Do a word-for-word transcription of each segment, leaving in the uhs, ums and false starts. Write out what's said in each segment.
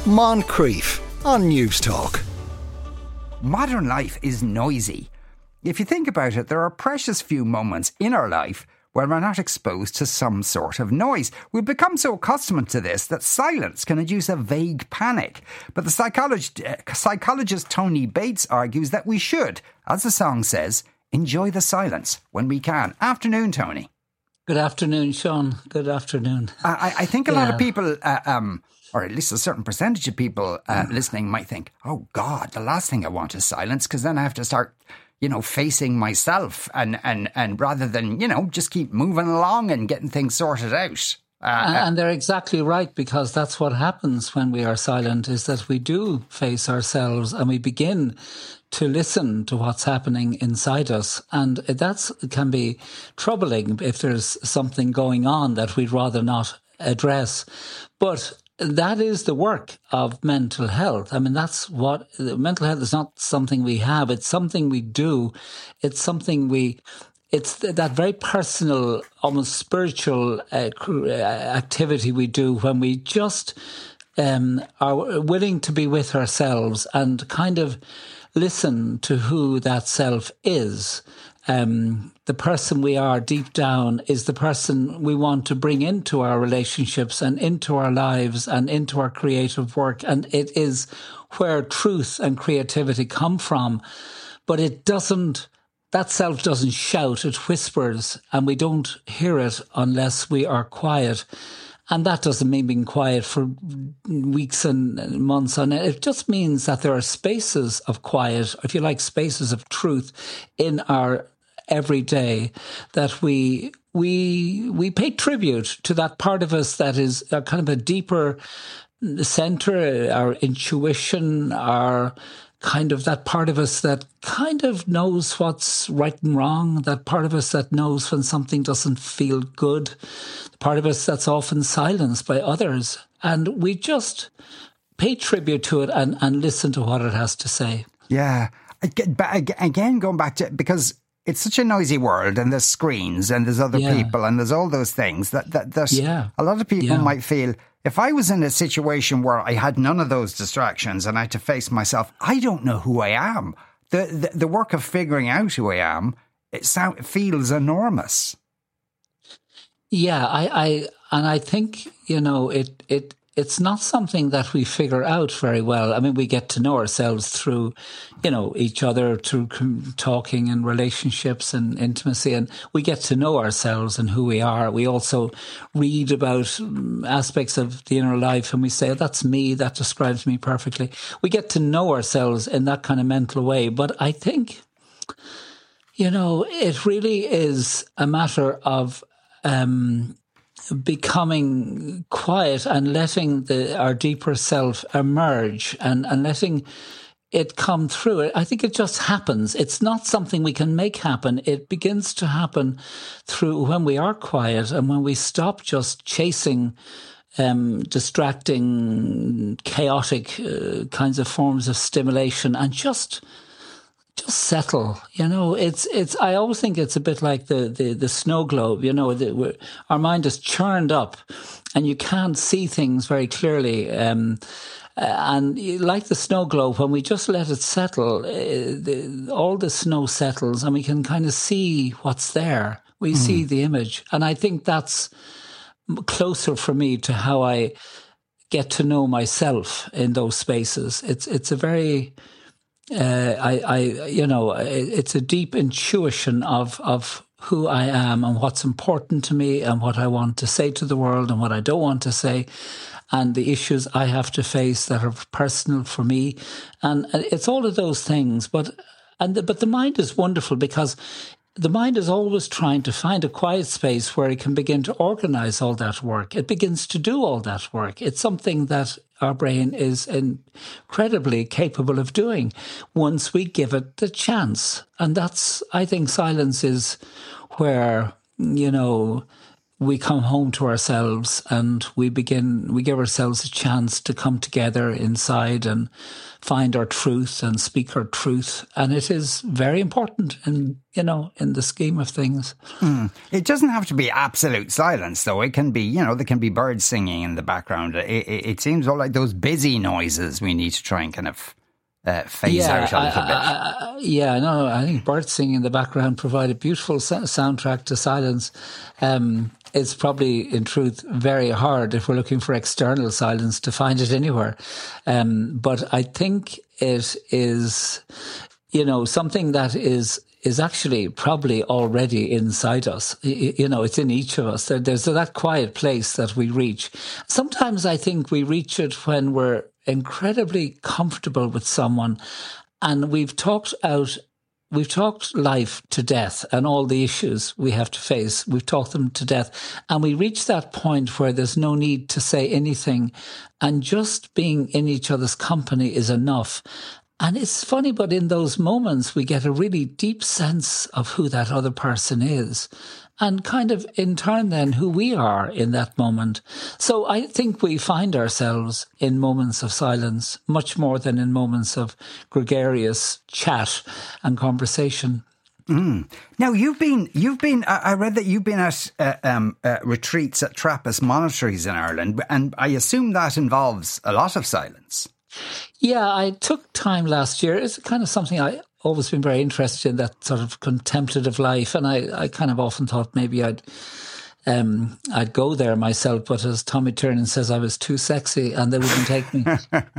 Moncrief on News Talk. Modern life is noisy. If you think about it, there are precious few moments in our life where we're not exposed to some sort of noise. We've become so accustomed to this that silence can induce a vague panic. But the psychologist, uh, psychologist Tony Bates argues that we should, as the song says, enjoy the silence when we can. Afternoon, Tony. Good afternoon, Sean. Good afternoon. I, I think a yeah. lot of people... Uh, um, or at least a certain percentage of people uh, listening might think, oh God, the last thing I want is silence, because then I have to start, you know, facing myself and, and, and rather than, you know, just keep moving along and getting things sorted out. Uh, and they're exactly right, because that's what happens when we are silent, is that we do face ourselves and we begin to listen to what's happening inside us. And that can be troubling if there's something going on that we'd rather not address. But that is the work of mental health. I mean, that's what mental health is. Not something we have. It's something we do. It's something we, it's that very personal, almost spiritual uh, activity we do when we just um, are willing to be with ourselves and kind of listen to who that self is. Um, the person we are deep down is the person we want to bring into our relationships and into our lives and into our creative work. And it is where truth and creativity come from. But it doesn't, that self doesn't shout, it whispers, and we don't hear it unless we are quiet. And that doesn't mean being quiet for weeks and months on it. It just means that there are spaces of quiet, if you like, spaces of truth in our every day, that we we we pay tribute to that part of us that is a kind of a deeper center, our intuition, our kind of that part of us that kind of knows what's right and wrong, that part of us that knows when something doesn't feel good, the part of us that's often silenced by others. And we just pay tribute to it and, and listen to what it has to say. Yeah. Again, going back to, because it's such a noisy world, and there's screens and there's other yeah. people and there's all those things that, that there's yeah. a lot of people yeah. might feel, if I was in a situation where I had none of those distractions and I had to face myself, I don't know who I am. The the, the work of figuring out who I am, it, sound, it feels enormous. Yeah, I, I and I think, you know, it it it's not something that we figure out very well. I mean, we get to know ourselves through, you know, each other, through talking and relationships and intimacy, and we get to know ourselves and who we are. We also read about aspects of the inner life and we say, oh, that's me, that describes me perfectly. We get to know ourselves in that kind of mental way. But I think, you know, it really is a matter of um becoming quiet and letting the our deeper self emerge and, and letting it come through. It. I think it just happens. It's not something we can make happen. It begins to happen through when we are quiet and when we stop just chasing um, distracting, chaotic uh, kinds of forms of stimulation and just Just settle, you know. It's it's. I always think it's a bit like the the, the snow globe. You know, the, our mind is churned up, and you can't see things very clearly. Um, and like the snow globe, when we just let it settle, uh, the, all the snow settles, and we can kind of see what's there. We mm. see the image, and I think that's closer for me to how I get to know myself in those spaces. It's it's a very Uh, I, I, you know, it's a deep intuition of, of who I am and what's important to me and what I want to say to the world and what I don't want to say and the issues I have to face that are personal for me. And it's all of those things. But, and the, but the mind is wonderful because the mind is always trying to find a quiet space where it can begin to organize all that work. It begins to do all that work. It's something that our brain is incredibly capable of doing once we give it the chance. And that's, I think silence is where, you know, we come home to ourselves and we begin, we give ourselves a chance to come together inside and find our truth and speak our truth. And it is very important in, you know, in the scheme of things. Mm. It doesn't have to be absolute silence, though. It can be, you know, there can be birds singing in the background. It, it, it seems all like those busy noises we need to try and kind of Uh, phase yeah, out a little I, bit. I, I, yeah, no, I think birds singing in the background provide a beautiful sa- soundtrack to silence. Um, it's probably, in truth, very hard if we're looking for external silence to find it anywhere. Um, but I think it is, you know, something that is is actually probably already inside us. You know, it's in each of us. There's that quiet place that we reach. Sometimes I think we reach it when we're incredibly comfortable with someone and we've talked out, we've talked life to death and all the issues we have to face. We've talked them to death and we reach that point where there's no need to say anything and just being in each other's company is enough. And it's funny, but in those moments, we get a really deep sense of who that other person is and kind of in turn then who we are in that moment. So I think we find ourselves in moments of silence much more than in moments of gregarious chat and conversation. Mm. Now, you've been, you've been, I read that you've been at uh, um, uh, retreats at Trappist monasteries in Ireland, and I assume that involves a lot of silence. Yeah, I took time last year. It's kind of something I always been very interested in, that sort of contemplative life. And I, I kind of often thought maybe I'd um, I'd go there myself. But as Tommy Tiernan says, I was too sexy and they wouldn't take me.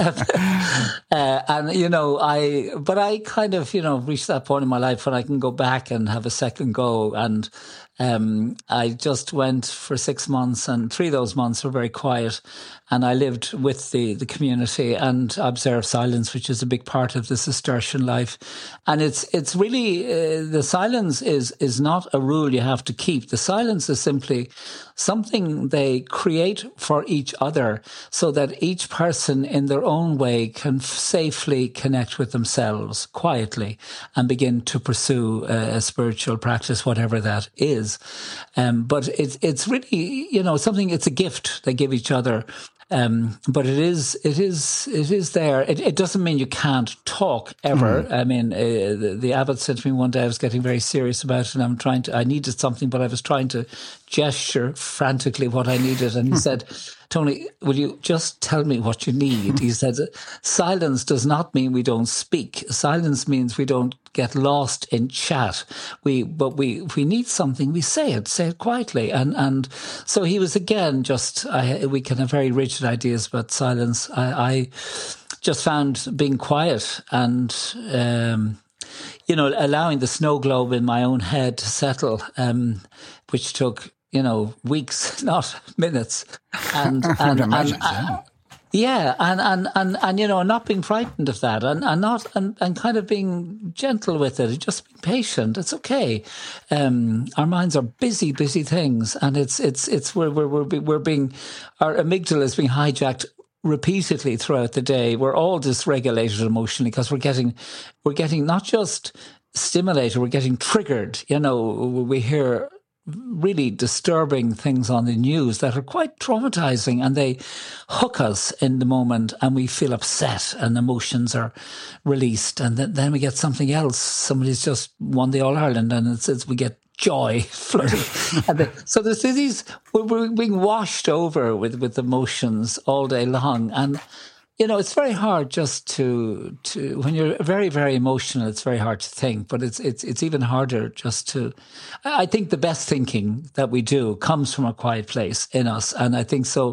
uh, and, you know, I, but I kind of, you know, reached that point in my life when I can go back and have a second go. And Um, I just went for six months and three of those months were very quiet and I lived with the, the community and observed silence, which is a big part of the Cistercian life. And it's, it's really, uh, the silence is, is not a rule you have to keep. The silence is simply something they create for each other so that each person in their own way can f- safely connect with themselves quietly and begin to pursue a, a spiritual practice, whatever that is. Um, but it's it's really, you know, something, it's a gift they give each other. Um, but it is, it is, it is there. It, it doesn't mean you can't talk ever. Mm. I mean, uh, the, the abbot said to me one day, I was getting very serious about it and I'm trying to, I needed something, but I was trying to gesture frantically what I needed. And he said, Tony, will you just tell me what you need? He said, silence does not mean we don't speak. Silence means we don't get lost in chat. We, but we, if we need something, we say it, say it quietly. And, and so he was again, just, I, we can have very rigid ideas about silence. I, I just found being quiet and, um, you know, allowing the snow globe in my own head to settle, um, which took, you know, weeks, not minutes. And, and, and, and uh, yeah, and, and, and, and, you know, not being frightened of that and, and not, and, and kind of being gentle with it, just being patient. It's okay. Um, our minds are busy, busy things. And it's, it's, it's, we're, we're, we're, we're being, our amygdala is being hijacked repeatedly throughout the day. We're all dysregulated emotionally because we're getting, we're getting not just stimulated, we're getting triggered. You know, we hear really disturbing things on the news that are quite traumatizing and they hook us in the moment and we feel upset and emotions are released and then, then we get something else. Somebody's just won the All-Ireland and it's, it's, we get joy flooding. and the, so there's these, we're, we're being washed over with, with emotions all day long. And you know, it's very hard just to, to, when you're very, very emotional, it's very hard to think, but it's, it's, it's even harder just to, I think the best thinking that we do comes from a quiet place in us. And I think so,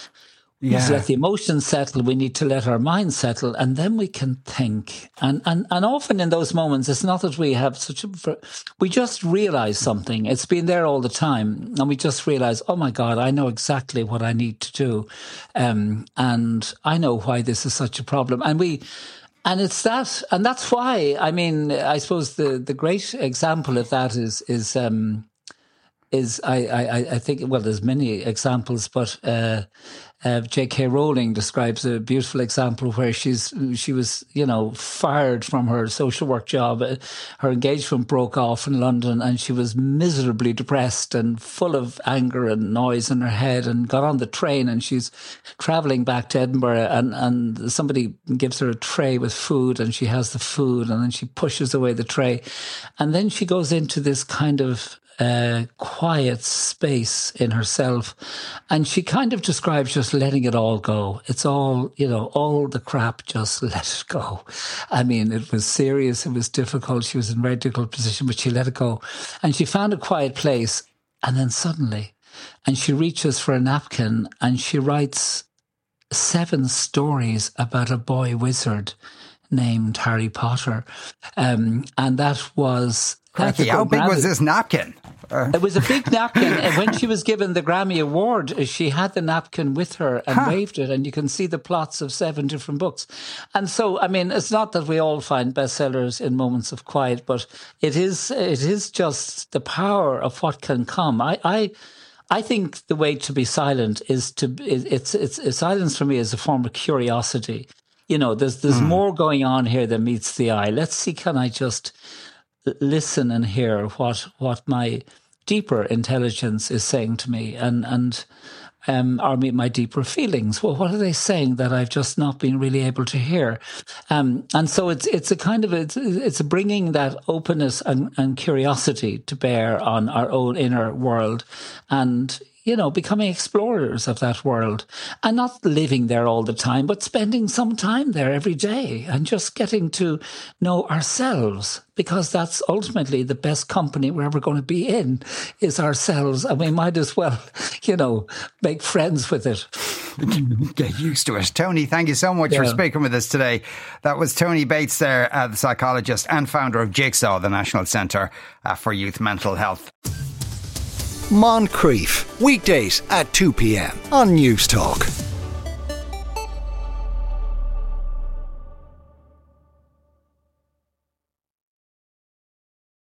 we yeah. let the emotions settle, we need to let our minds settle, and then we can think. And, and, and often in those moments, it's not that we have such a, we just realize something. It's been there all the time. And we just realize, oh my God, I know exactly what I need to do. Um, and I know why this is such a problem. And we, and it's that, and that's why, I mean, I suppose the, the great example of that is, is, um, is I, I, I think, well, there's many examples, but, uh, Uh, J K Rowling describes a beautiful example where she's she was, you know, fired from her social work job. Her engagement broke off in London and she was miserably depressed and full of anger and noise in her head, and got on the train and she's travelling back to Edinburgh, and, and somebody gives her a tray with food and she has the food and then she pushes away the tray. And then she goes into this kind of Uh, quiet space in herself, and she kind of describes just letting it all go. It's all, you know, all the crap, just let it go. I mean, it was serious, it was difficult, she was in a very difficult position, but she let it go. And she found a quiet place, and then suddenly, and she reaches for a napkin and she writes seven stories about a boy wizard named Harry Potter. Um, and that was... Crikey, how big was this napkin? Uh. It was a big napkin. And when she was given the Grammy Award, she had the napkin with her and huh. waved it. And you can see the plots of seven different books. And so, I mean, it's not that we all find bestsellers in moments of quiet, but it is it is just the power of what can come. I... I I think the way to be silent is to, it's, it's, it's silence for me is a form of curiosity. You know, there's, there's mm. more going on here than meets the eye. Let's see, can I just listen and hear what, what my deeper intelligence is saying to me, and, and, um, or my deeper feelings. Well, what are they saying that I've just not been really able to hear? Um, and so it's, it's a kind of, it's, it's bringing that openness and, and curiosity to bear on our own inner world, and, you know, becoming explorers of that world, and not living there all the time, but spending some time there every day and just getting to know ourselves, because that's ultimately the best company we're ever going to be in, is ourselves. And we might as well, you know, make friends with it. Get used to it. Tony, thank you so much yeah. for speaking with us today. That was Tony Bates there, uh, the psychologist and founder of Jigsaw, the National Centre uh, for Youth Mental Health. Moncrief, weekdays at two p.m. on News Talk.